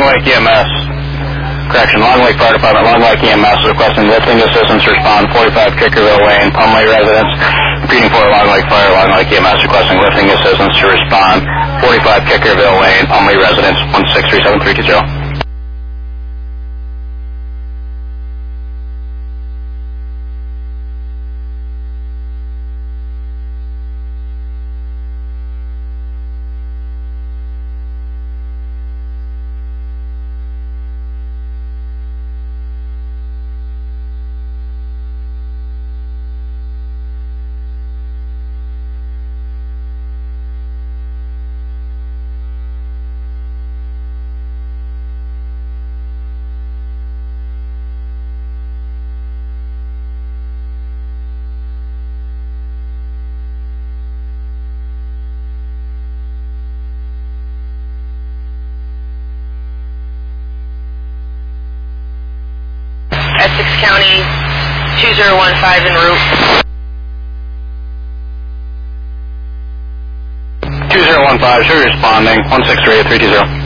Lake EMS. Correction, Long Lake Fire Department, Long Lake EMS requesting lifting assistance to respond, 45 Kickerville Lane, Plumley residents. Repeating for Long Lake Fire, Long Lake EMS requesting lifting assistance to respond, 45 Kickerville Lane, Plumley residents, 1637320. Essex County, 2015 en route. 2015, who's responding? 1638-320.